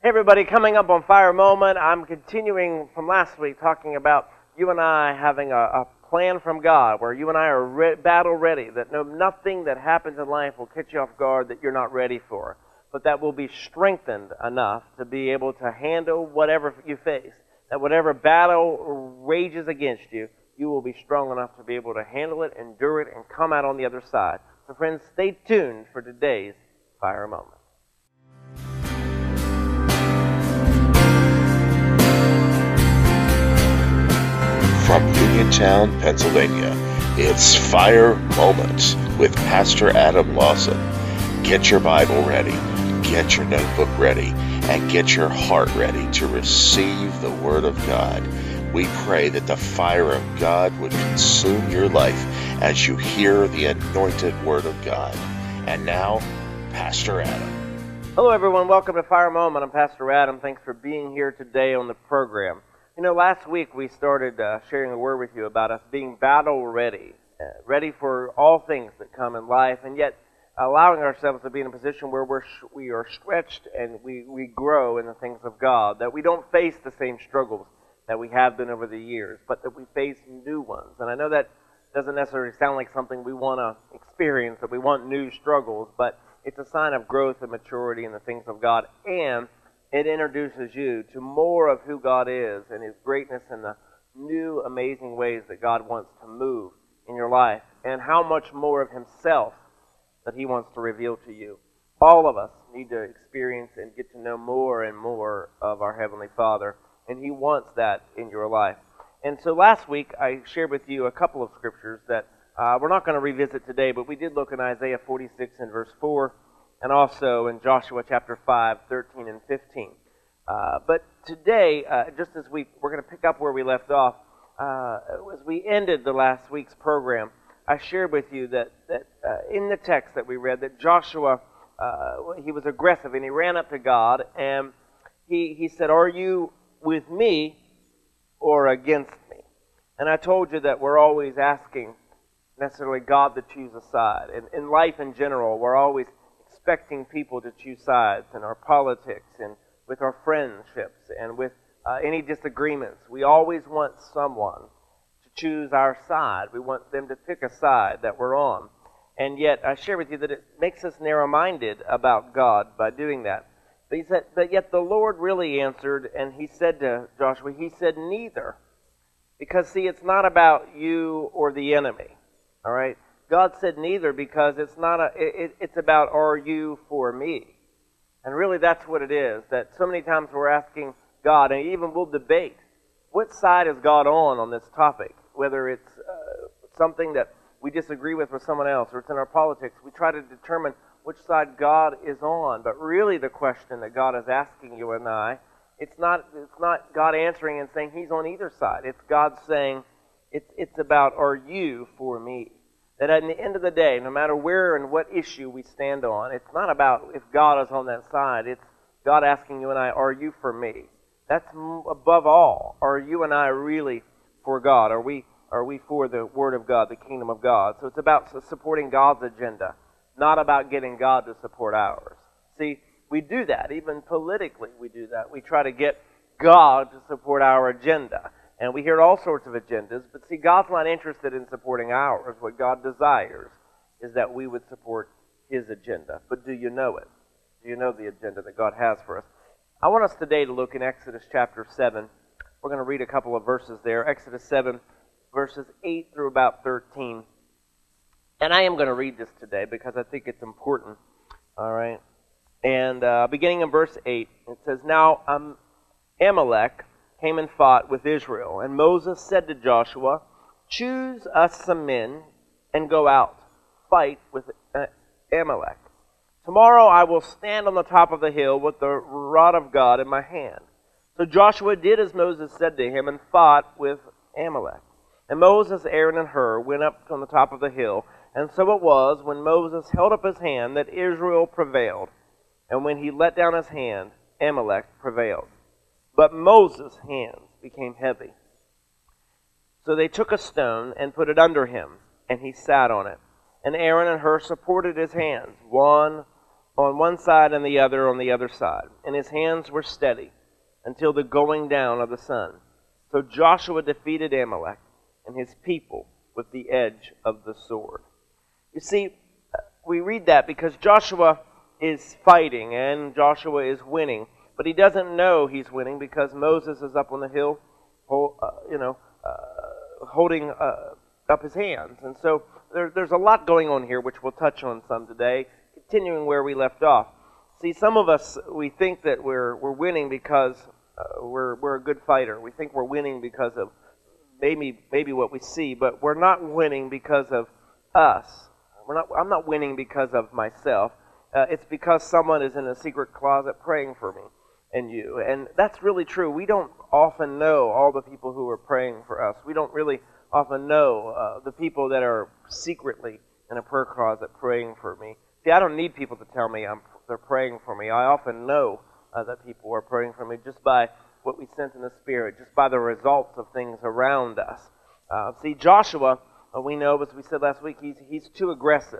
Hey everybody, coming up on Fire Moment, I'm continuing from last week talking about you and I having a plan from God where you and I are battle ready, that nothing that happens in life will catch you off guard that you're not ready for, but that will be strengthened enough to be able to handle whatever you face, that whatever battle rages against you, you will be strong enough to be able to handle it, endure it, and come out on the other side. So friends, stay tuned for today's Fire Moment. From Uniontown, Pennsylvania, it's Fire Moments with Pastor Adam Lawson. Get your Bible ready, get your notebook ready, and get your heart ready to receive the Word of God. We pray that the fire of God would consume your life as you hear the anointed Word of God. And now, Pastor Adam. Hello everyone, welcome to Fire Moment. I'm Pastor Adam. Thanks for being here today on the program. You know, last week we started sharing a word with you about us being battle ready, ready for all things that come in life, and yet allowing ourselves to be in a position where we are stretched and we grow in the things of God, that we don't face the same struggles that we have been over the years, but that we face new ones. And I know that doesn't necessarily sound like something we want to experience, that we want new struggles, but it's a sign of growth and maturity in the things of God, and it introduces you to more of who God is and His greatness and the new amazing ways that God wants to move in your life and how much more of Himself that He wants to reveal to you. All of us need to experience and get to know more and more of our Heavenly Father, and He wants that in your life. And so last week I shared with you a couple of scriptures that we're not going to revisit today, but we did look in Isaiah 46 and verse 4, and also in Joshua chapter 5, 13 and 15. But today, just as we're going to pick up where we left off, as we ended the last week's program, I shared with you that in the text that we read, that Joshua, he was aggressive, and he ran up to God, and he said, "Are you with me or against me?" And I told you that we're always asking necessarily God to choose a side. And in life in general, we're always expecting people to choose sides in our politics and with our friendships and with any disagreements. We always want someone to choose our side. We want them to pick a side that we're on. And yet, I share with you that it makes us narrow-minded about God by doing that. But he said, but yet the Lord really answered, and He said to Joshua, He said, neither. Because, see, it's not about you or the enemy. All right? God said neither because it's not it's about, are you for me? And really that's what it is, that so many times we're asking God, and even we'll debate, what side is God on this topic? Whether it's something that we disagree with someone else, or it's in our politics, we try to determine which side God is on. But really the question that God is asking you and I, it's not God answering and saying He's on either side. It's God saying, it's about, are you for me? That at the end of the day, no matter where and what issue we stand on, it's not about if God is on that side. It's God asking you and I, are you for me? That's above all. Are you and I really for God? Are we for the Word of God, the kingdom of God? So it's about supporting God's agenda, not about getting God to support ours. See, we do that. Even politically we do that. We try to get God to support our agenda. And we hear all sorts of agendas, but see, God's not interested in supporting ours. What God desires is that we would support His agenda. But do you know it? Do you know the agenda that God has for us? I want us today to look in Exodus chapter 7. We're going to read a couple of verses there. Exodus 7, verses 8 through about 13. And I am going to read this today because I think it's important. All right? And beginning in verse 8, it says, Now Amalek came and fought with Israel. And Moses said to Joshua, Choose us some men and go out, fight with Amalek. Tomorrow I will stand on the top of the hill with the rod of God in my hand. So Joshua did as Moses said to him and fought with Amalek. And Moses, Aaron, and Hur went up on the top of the hill. And so it was, when Moses held up his hand, that Israel prevailed. And when he let down his hand, Amalek prevailed. But Moses' hands became heavy. So they took a stone and put it under him, and he sat on it. And Aaron and Hur supported his hands, one on one side and the other on the other side, and his hands were steady until the going down of the sun. So Joshua defeated Amalek and his people with the edge of the sword. You see, we read that because Joshua is fighting and Joshua is winning, but he doesn't know he's winning because Moses is up on the hill, holding up his hands. And so there's a lot going on here, which we'll touch on some today, continuing where we left off. See, some of us, we think that we're winning because we're a good fighter. We think we're winning because of maybe what we see, but we're not winning because of us. I'm not winning because of myself. It's because someone is in a secret closet praying for me and you. And that's really true. We don't often know all the people who are praying for us. We don't really often know the people that are secretly in a prayer closet praying for me. See, I don't need people to tell me they're praying for me. I often know that people are praying for me just by what we sense in the Spirit, just by the results of things around us. See, Joshua, we know, as we said last week, he's too aggressive.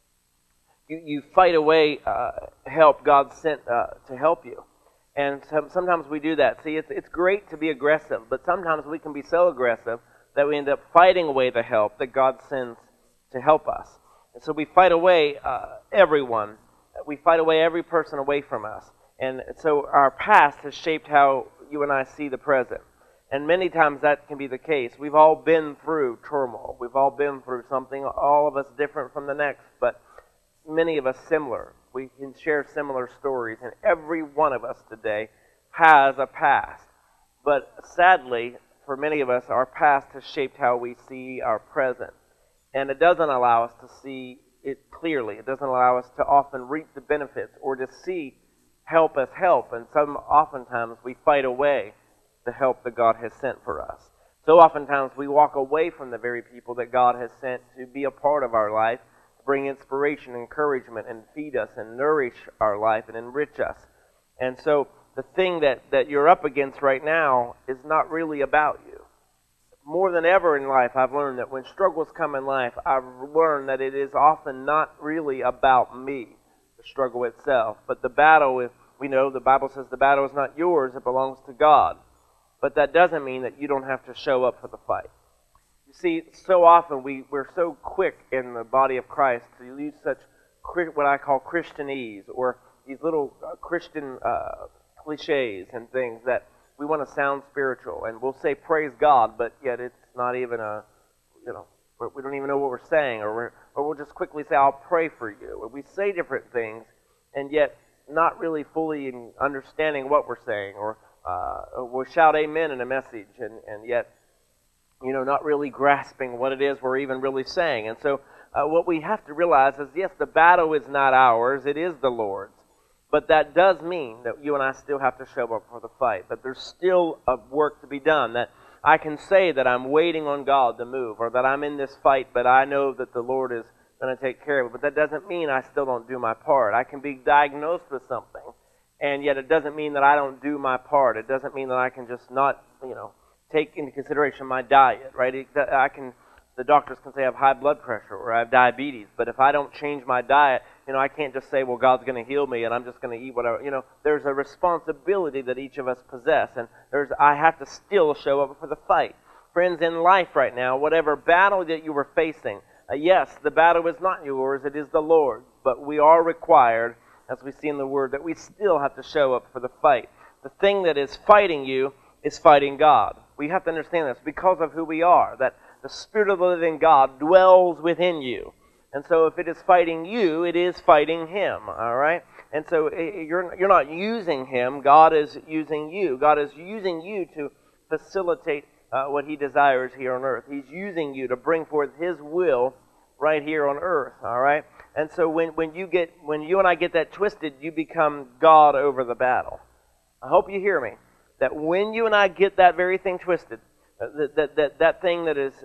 You fight away help God sent to help you. And sometimes we do that. See, it's great to be aggressive, but sometimes we can be so aggressive that we end up fighting away the help that God sends to help us. And so we fight away everyone. We fight away every person away from us. And so our past has shaped how you and I see the present. And many times that can be the case. We've all been through turmoil. We've all been through something, all of us different from the next, but many of us similar. We can share similar stories, and every one of us today has a past. But sadly, for many of us, our past has shaped how we see our present. And it doesn't allow us to see it clearly. It doesn't allow us to often reap the benefits or to see help as help. And oftentimes we fight away the help that God has sent for us. So oftentimes we walk away from the very people that God has sent to be a part of our life, to bring inspiration, encouragement, and feed us and nourish our life and enrich us. And so the thing that you're up against right now is not really about you. More than ever in life, I've learned that when struggles come in life, I've learned that it is often not really about me, the struggle itself. But the battle, we know the Bible says the battle is not yours, it belongs to God. But that doesn't mean that you don't have to show up for the fight. You see, so often we're so quick in the body of Christ to use such what I call Christianese, or these little Christian cliches and things that we want to sound spiritual, and we'll say praise God, but yet it's not even we don't even know what we're saying, or we'll just quickly say I'll pray for you. Or we say different things, and yet not really fully understanding what we're saying, or we'll shout amen in a message, and yet not really grasping what it is we're even really saying. And so what we have to realize is, yes, the battle is not ours, it is the Lord's. But that does mean that you and I still have to show up for the fight, that there's still a work to be done, that I can say that I'm waiting on God to move, or that I'm in this fight, but I know that the Lord is going to take care of it. But that doesn't mean I still don't do my part. I can be diagnosed with something, and yet it doesn't mean that I don't do my part. It doesn't mean that I can just not, take into consideration my diet, right? The doctors can say I have high blood pressure or I have diabetes, but if I don't change my diet, I can't just say, well, God's going to heal me and I'm just going to eat whatever. There's a responsibility that each of us possess, and I have to still show up for the fight. Friends, in life right now, whatever battle that you were facing, yes, the battle is not yours, it is the Lord's, but we are required, as we see in the Word, that we still have to show up for the fight. The thing that is fighting you is fighting God. We have to understand this because of who we are, that the Spirit of the living God dwells within you. And so if it is fighting you, it is fighting Him, all right? And so you're not using Him, God is using you. God is using you to facilitate what He desires here on earth. He's using you to bring forth His will right here on earth, all right? And so when you and I get that twisted, you become God over the battle. I hope you hear me. That when you and I get that very thing twisted, that thing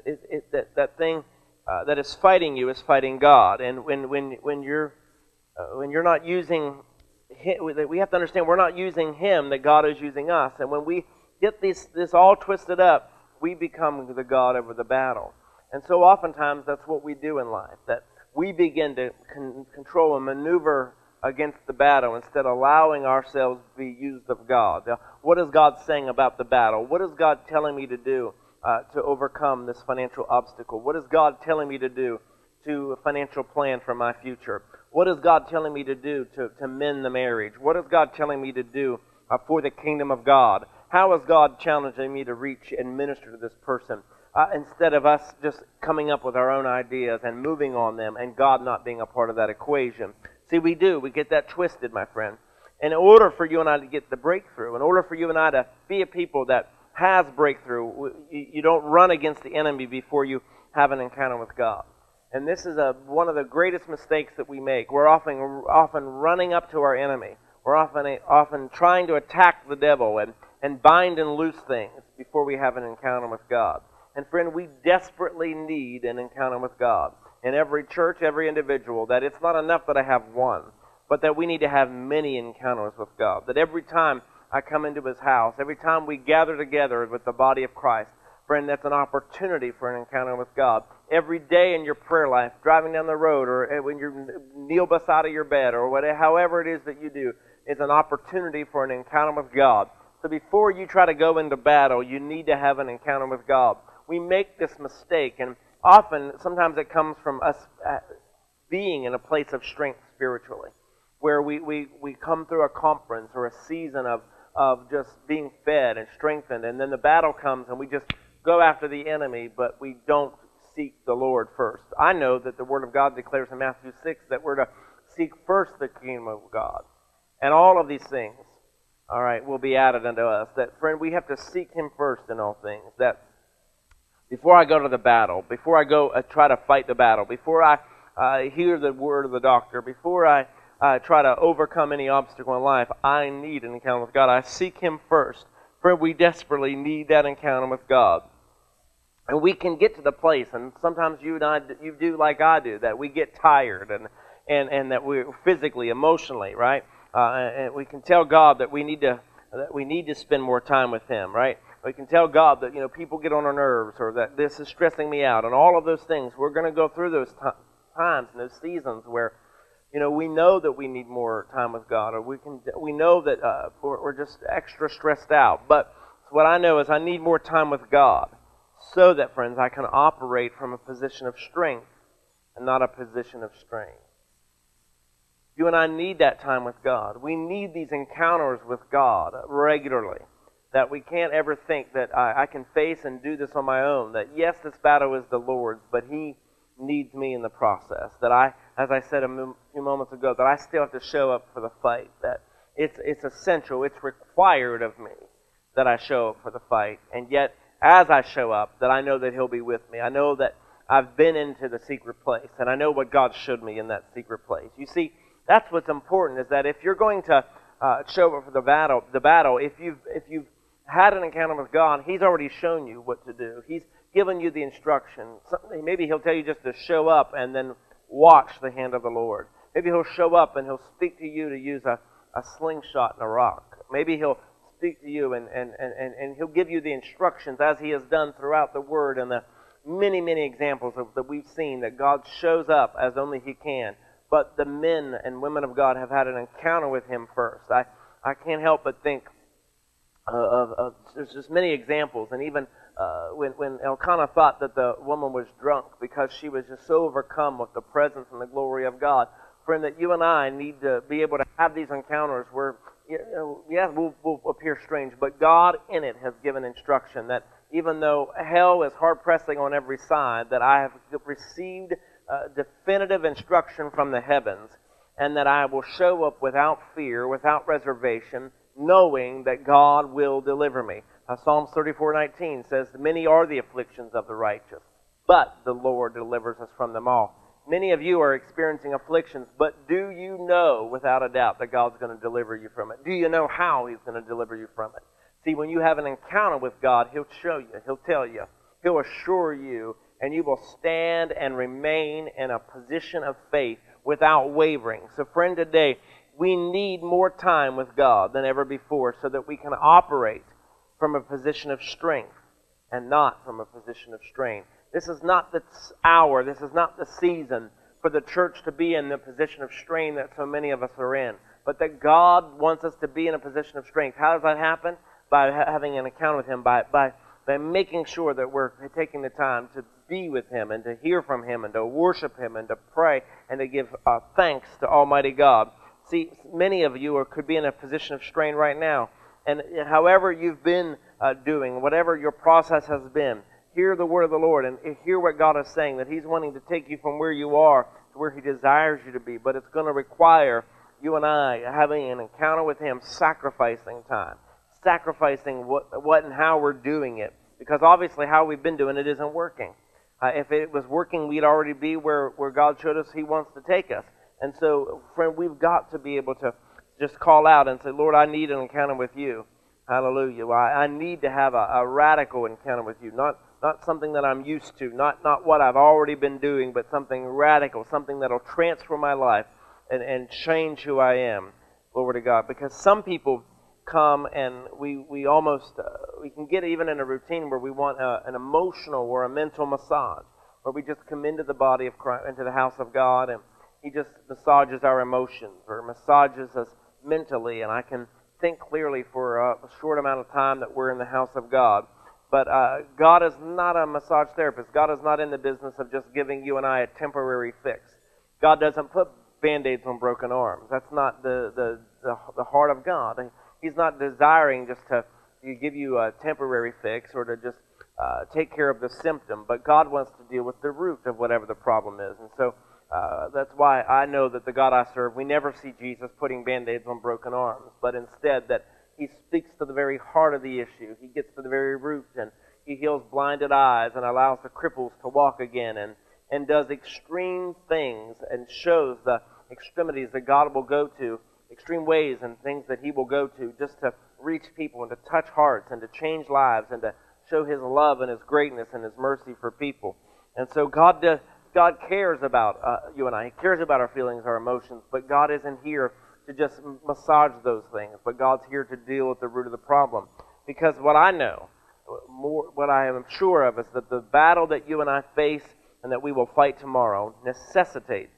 that is fighting you is fighting God. And when you're not using Him, we have to understand we're not using Him, that God is using us. And when we get this all twisted up, we become the God over the battle. And so oftentimes that's what we do in life, that we begin to control and maneuver against the battle instead of allowing ourselves to be used of God. Now, what is God saying about the battle? What is God telling me to do to overcome this financial obstacle? What is God telling me to do to a financial plan for my future? What is God telling me to do to mend the marriage? What is God telling me to do for the kingdom of God? How is God challenging me to reach and minister to this person? Instead of us just coming up with our own ideas and moving on them and God not being a part of that equation. See, we get that twisted, my friend. And in order for you and I to get the breakthrough, in order for you and I to be a people that has breakthrough, you don't run against the enemy before you have an encounter with God. And this is one of the greatest mistakes that we make. We're often running up to our enemy. We're often trying to attack the devil and bind and loose things before we have an encounter with God. And friend, we desperately need an encounter with God. In every church, every individual, that it's not enough that I have one, but that we need to have many encounters with God. That every time I come into His house, every time we gather together with the body of Christ, friend, that's an opportunity for an encounter with God. Every day in your prayer life, driving down the road, or when you kneel beside of your bed, or whatever, however it is that you do, is an opportunity for an encounter with God. So before you try to go into battle, you need to have an encounter with God. We make this mistake, and sometimes it comes from us being in a place of strength spiritually, where we come through a conference or a season of just being fed and strengthened, and then the battle comes and we just go after the enemy, but we don't seek the Lord first. I know that the Word of God declares in Matthew 6 that we're to seek first the kingdom of God, and all of these things, all right, will be added unto us. That, friend, we have to seek Him first in all things. That before I go to the battle, before I go try to fight the battle, before I hear the word of the doctor, before I try to overcome any obstacle in life, I need an encounter with God. I seek Him first. Friend, we desperately need that encounter with God. And we can get to the place, and sometimes you do like I do, that we get tired and that we're physically, emotionally, right? And we can tell God that we need to spend more time with Him, right? We can tell God that, people get on our nerves, or that this is stressing me out, and all of those things. We're going to go through those times and those seasons where, we know that we need more time with God, or we know that we're just extra stressed out. But what I know is I need more time with God, so that, friends, I can operate from a position of strength and not a position of strain. You and I need that time with God. We need these encounters with God regularly. That we can't ever think that I can face and do this on my own. That yes, this battle is the Lord's, but He needs me in the process. That as I said a few moments ago, that I still have to show up for the fight. That it's essential, it's required of me that I show up for the fight. And yet, as I show up, that I know that He'll be with me. I know that I've been into the secret place, and I know what God showed me in that secret place. You see, that's what's important, is that if you're going to show up for the battle, if you've had an encounter with God, He's already shown you what to do. He's given you the instruction. Maybe He'll tell you just to show up and then watch the hand of the Lord. Maybe He'll show up and He'll speak to you to use a slingshot and a rock. Maybe He'll speak to you and He'll give you the instructions, as He has done throughout the Word and the many, many examples that we've seen, that God shows up as only He can. But the men and women of God have had an encounter with Him first. I can't help but think there's just many examples, and even when Elkanah thought that the woman was drunk because she was just so overcome with the presence and the glory of God. Friend, that you and I need to be able to have these encounters where, yes, we'll appear strange, but God in it has given instruction that even though hell is hard pressing on every side, that I have received definitive instruction from the heavens, and that I will show up without fear, without reservation, knowing that God will deliver me. Psalms 34:19 says, "Many are the afflictions of the righteous, but the Lord delivers us from them all." Many of you are experiencing afflictions, but do you know without a doubt that God's going to deliver you from it? Do you know how He's going to deliver you from it? See, when you have an encounter with God, He'll show you, He'll tell you, He'll assure you, and you will stand and remain in a position of faith without wavering. So, friend, today, we need more time with God than ever before so that we can operate from a position of strength and not from a position of strain. This is not the hour, this is not the season for the church to be in the position of strain that so many of us are in, but that God wants us to be in a position of strength. How does that happen? By having an encounter with Him, by making sure that we're taking the time to be with Him and to hear from Him and to worship Him and to pray and to give thanks to Almighty God. See, many of you could be in a position of strain right now, and however you've been doing, whatever your process has been, hear the word of the Lord and hear what God is saying, that He's wanting to take you from where you are to where He desires you to be, but it's going to require you and I having an encounter with Him, sacrificing time, sacrificing what and how we're doing it, because obviously how we've been doing it isn't working. If it was working, we'd already be where God showed us He wants to take us. And so, friend, we've got to be able to just call out and say, Lord, I need an encounter with You. Hallelujah. I need to have a radical encounter with You, not something that I'm used to, not what I've already been doing, but something radical, something that'll transform my life and change who I am. Glory to God. Because some people come and we almost, we can get even in a routine where we want an emotional or a mental massage, where we just come into the body of Christ, into the house of God, and He just massages our emotions or massages us mentally, and I can think clearly for a short amount of time that we're in the house of God. But God is not a massage therapist. God is not in the business of just giving you and I a temporary fix. God doesn't put Band-Aids on broken arms. That's not the heart of God. He's not desiring just to give you a temporary fix or to just take care of the symptom, but God wants to deal with the root of whatever the problem is. And so that's why I know that the God I serve, we never see Jesus putting Band-Aids on broken arms, but instead that He speaks to the very heart of the issue. He gets to the very root, and He heals blinded eyes and allows the cripples to walk again, and does extreme things and shows the extremities that God will go to, extreme ways and things that He will go to just to reach people and to touch hearts and to change lives and to show His love and His greatness and His mercy for people. And so God cares about you and I. He cares about our feelings, our emotions, but God isn't here to just massage those things, but God's here to deal with the root of the problem. Because what I know, what I am sure of, is that the battle that you and I face and that we will fight tomorrow necessitates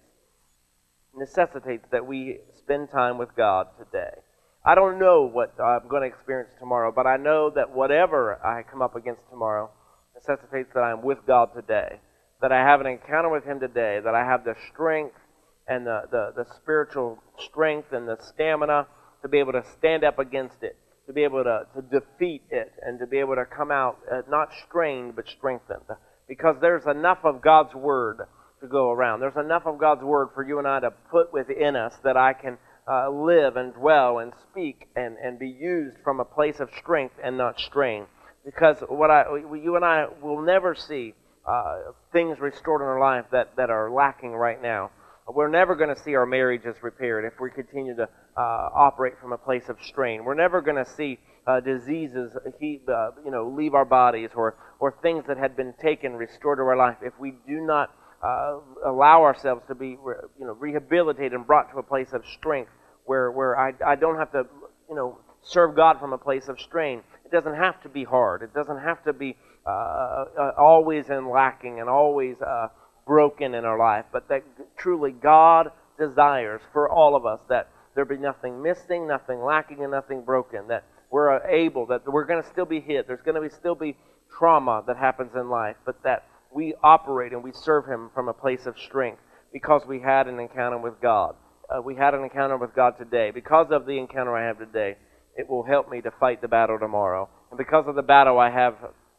that we spend time with God today. I don't know what I'm going to experience tomorrow, but I know that whatever I come up against tomorrow necessitates that I am with God today, that I have an encounter with Him today, that I have the strength and the spiritual strength and the stamina to be able to stand up against it, to be able to defeat it, and to be able to come out not strained but strengthened. Because there's enough of God's Word to go around. There's enough of God's Word for you and I to put within us that I can live and dwell and speak and be used from a place of strength and not strain. Because you and I will never see things restored in our life that are lacking right now. We're never going to see our marriages repaired if we continue to operate from a place of strain. We're never going to see diseases leave our bodies or things that had been taken restored to our life if we do not allow ourselves to be rehabilitated and brought to a place of strength where I don't have to serve God from a place of strain. It doesn't have to be hard. It doesn't have to be always in lacking and always broken in our life, but that truly God desires for all of us that there be nothing missing, nothing lacking, and nothing broken, that we're able, that we're going to still be hit, there's going to still be trauma that happens in life, but that we operate and we serve Him from a place of strength because we had an encounter with God. We had an encounter with God today. Because of the encounter I have today, it will help me to fight the battle tomorrow. And because of the battle I have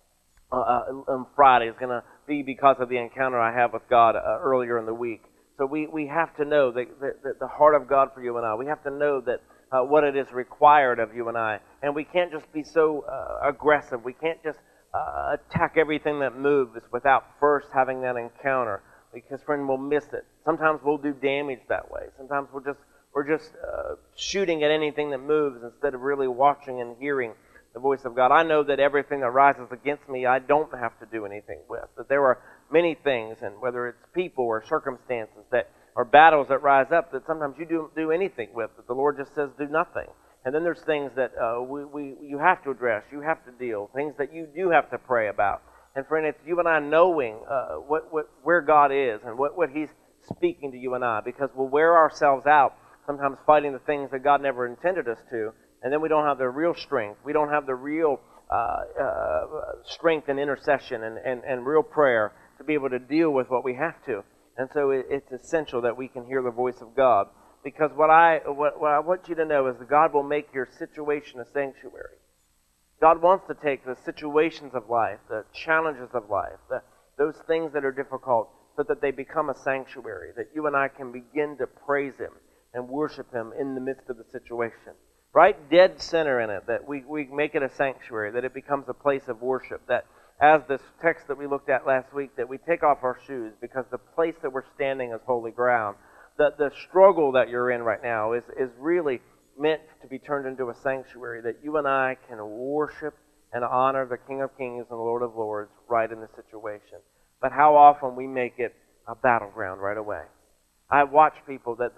on Friday, it's going to be because of the encounter I have with God earlier in the week. So we have to know the heart of God for you and I. We have to know that what it is required of you and I. And we can't just be so aggressive. We can't just attack everything that moves without first having that encounter, because, friend, we'll miss it. Sometimes we'll do damage that way. Sometimes we're just shooting at anything that moves instead of really watching and hearing the voice of God. I know that everything that rises against me, I don't have to do anything with. That there are many things, and whether it's people or circumstances that or battles that rise up, that sometimes you don't do anything with. That the Lord just says, do nothing. And then there's things that you have to address, you have to deal, things that you do have to pray about. And friend, it's you and I knowing where God is and what He's speaking to you and I, because we'll wear ourselves out sometimes fighting the things that God never intended us to, and then we don't have the real strength. We don't have the real strength and intercession and real prayer to be able to deal with what we have to. And so it's essential that we can hear the voice of God. Because what I want you to know is that God will make your situation a sanctuary. God wants to take the situations of life, the challenges of life, those things that are difficult, so that they become a sanctuary, that you and I can begin to praise Him and worship Him in the midst of the situation. Right dead center in it, that we make it a sanctuary, that it becomes a place of worship, that as this text that we looked at last week, that we take off our shoes because the place that we're standing is holy ground. The struggle that you're in right now is really meant to be turned into a sanctuary, that you and I can worship and honor the King of Kings and Lord of Lords right in the situation. But how often we make it a battleground right away. I watch people that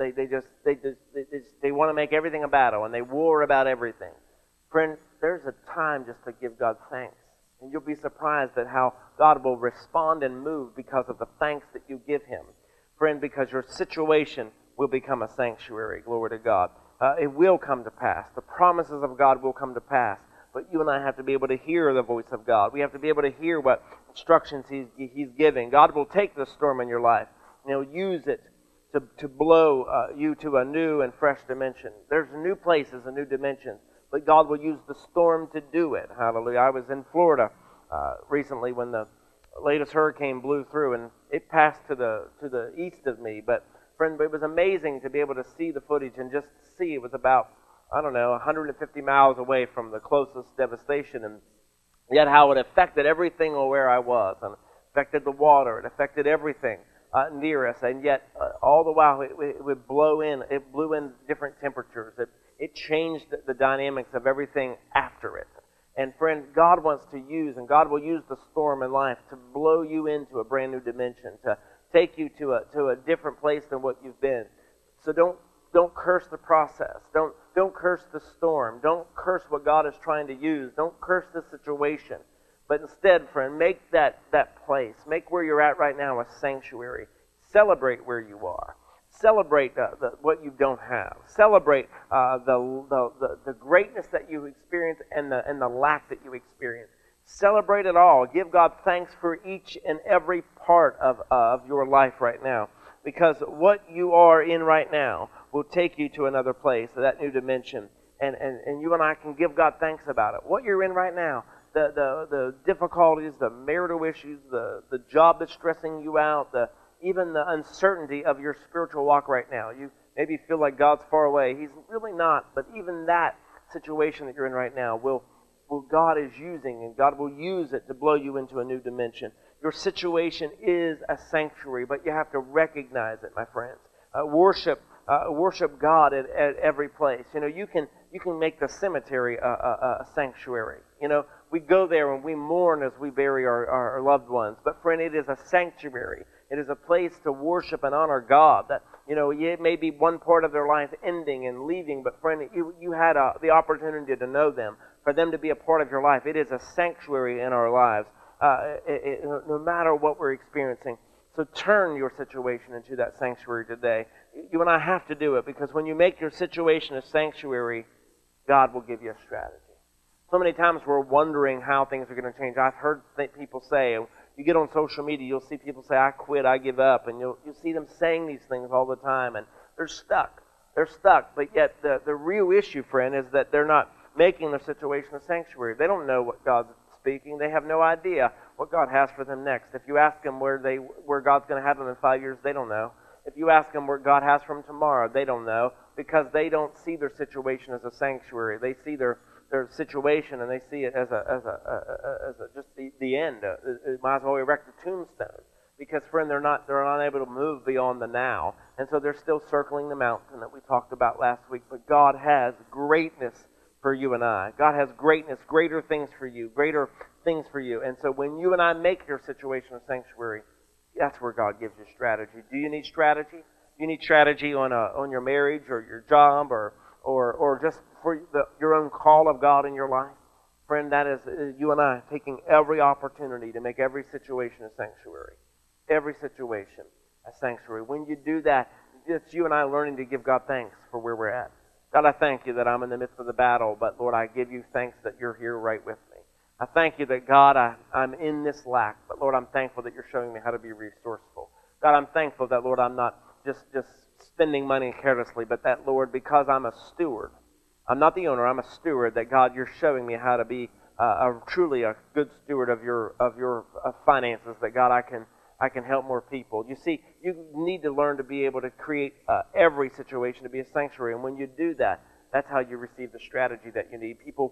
they want to make everything a battle, and they war about everything. Friend, there's a time just to give God thanks. And you'll be surprised at how God will respond and move because of the thanks that you give Him. Friend, because your situation will become a sanctuary, glory to God. It will come to pass. The promises of God will come to pass. But you and I have to be able to hear the voice of God. We have to be able to hear what instructions He's giving. God will take the storm in your life, and He'll use it to blow you to a new and fresh dimension. There's new places and new dimensions, but God will use the storm to do it. Hallelujah. I was in Florida recently when the latest hurricane blew through, and it passed to the east of me. But friend, it was amazing to be able to see the footage and just see it was about, 150 miles away from the closest devastation, and yet how it affected everything where I was, and affected the water, it affected everything near us, and yet all the while it would blow in. It blew in different temperatures. It changed the dynamics of everything after it. And friend, God wants to use, and God will use the storm in life to blow you into a brand new dimension, to take you to a different place than what you've been. So don't curse the process. Don't curse the storm. Don't curse what God is trying to use. Don't curse the situation. But instead, friend, make that place, make where you're at right now a sanctuary. Celebrate where you are. Celebrate what you don't have. Celebrate the greatness that you experience and the lack that you experience. Celebrate it all. Give God thanks for each and every part of your life right now. Because what you are in right now will take you to another place, that new dimension. And you and I can give God thanks about it. What you're in right now, the difficulties, the marital issues, the job that's stressing you out, even the uncertainty of your spiritual walk right now. You maybe feel like God's far away. He's really not. But even that situation that you're in right now God is using, and God will use it to blow you into a new dimension. Your situation is a sanctuary, but you have to recognize it, my friends. Worship God at every place. You can make the cemetery a sanctuary. We go there and we mourn as we bury our loved ones. But friend, it is a sanctuary. It is a place to worship and honor God. That it may be one part of their life ending and leaving, but friend, you had the opportunity to know them, for them to be a part of your life. It is a sanctuary in our lives, no matter what we're experiencing. So turn your situation into that sanctuary today. You and I have to do it, because when you make your situation a sanctuary, God will give you a strategy. So many times we're wondering how things are going to change. I've heard people say, you get on social media, you'll see people say, I quit, I give up, and you'll see them saying these things all the time, and they're stuck. They're stuck, but yet the real issue, friend, is that they're not making their situation a sanctuary. They don't know what God's speaking. They have no idea what God has for them next. If you ask them where God's going to have them in 5 years, they don't know. If you ask them where God has for them tomorrow, they don't know, because they don't see their situation as a sanctuary. They see their situation, and they see it as just the end. Might as well erect a tombstone, because friend, they're not able to move beyond the now, and so they're still circling the mountain that we talked about last week. But God has greatness for you and I. God has greatness, greater things for you, greater things for you. And so when you and I make your situation a sanctuary, that's where God gives you strategy. Do you need strategy? Do you need strategy on your marriage or your job or just for your own call of God in your life? Friend, that is you and I taking every opportunity to make every situation a sanctuary. Every situation. a sanctuary. When you do that, it's you and I learning to give God thanks for where we're at. God, I thank you that I'm in the midst of the battle, but Lord, I give you thanks that you're here right with me. I thank you that, God, I'm in this lack, but Lord, I'm thankful that you're showing me how to be resourceful. God, I'm thankful that, Lord, I'm not just spending money carelessly, but that, Lord, because I'm a steward, I'm not the owner, I'm a steward, that, God, you're showing me how to be truly a good steward of your finances, that, God, I can help more people. You see, you need to learn to be able to create every situation to be a sanctuary, and when you do that, that's how you receive the strategy that you need. People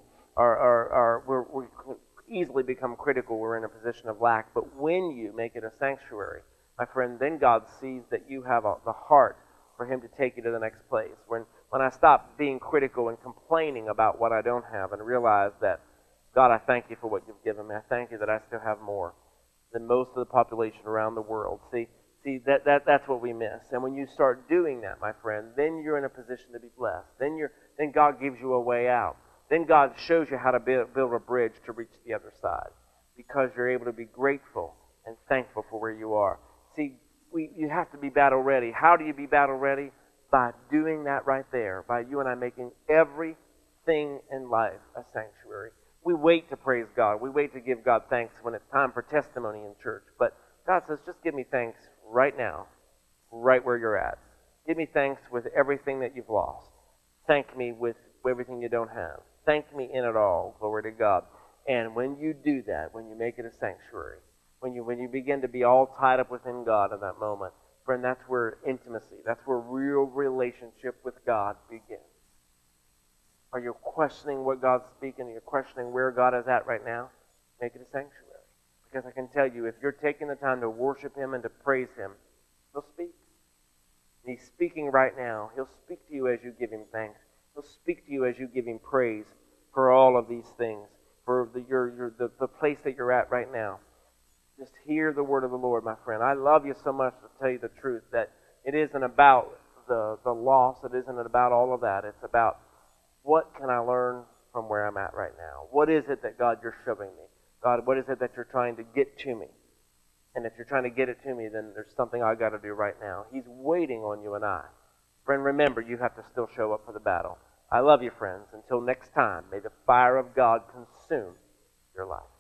we easily become critical. We're in a position of lack, but when you make it a sanctuary, my friend, then God sees that you have the heart for Him to take you to the next place. When I stop being critical and complaining about what I don't have and realize that, God, I thank you for what you've given me. I thank you that I still have more than most of the population around the world. See, that's what we miss. And when you start doing that, my friend, then you're in a position to be blessed. Then God gives you a way out. Then God shows you how to build a bridge to reach the other side, because you're able to be grateful and thankful for where you are. See, you have to be battle ready. How do you be battle ready? By doing that right there, by you and I making everything in life a sanctuary. We wait to praise God. We wait to give God thanks when it's time for testimony in church. But God says, just give me thanks right now, right where you're at. Give me thanks with everything that you've lost. Thank me with everything you don't have. Thank me in it all. Glory to God. And when you do that, when you make it a sanctuary, when you begin to be all tied up within God in that moment, friend, that's where intimacy, that's where real relationship with God begins. Are you questioning what God's speaking? Are you questioning where God is at right now? Make it a sanctuary. Because I can tell you, if you're taking the time to worship Him and to praise Him, He'll speak. And He's speaking right now. He'll speak to you as you give Him thanks. He'll speak to you as you give Him praise for all of these things, for the place that you're at right now. Just hear the word of the Lord, my friend. I love you so much to tell you the truth that it isn't about the loss. It isn't about all of that. It's about what can I learn from where I'm at right now? What is it that, God, you're showing me? God, what is it that you're trying to get to me? And if you're trying to get it to me, then there's something I've got to do right now. He's waiting on you and I. Friend, remember, you have to still show up for the battle. I love you, friends. Until next time, may the fire of God consume your life.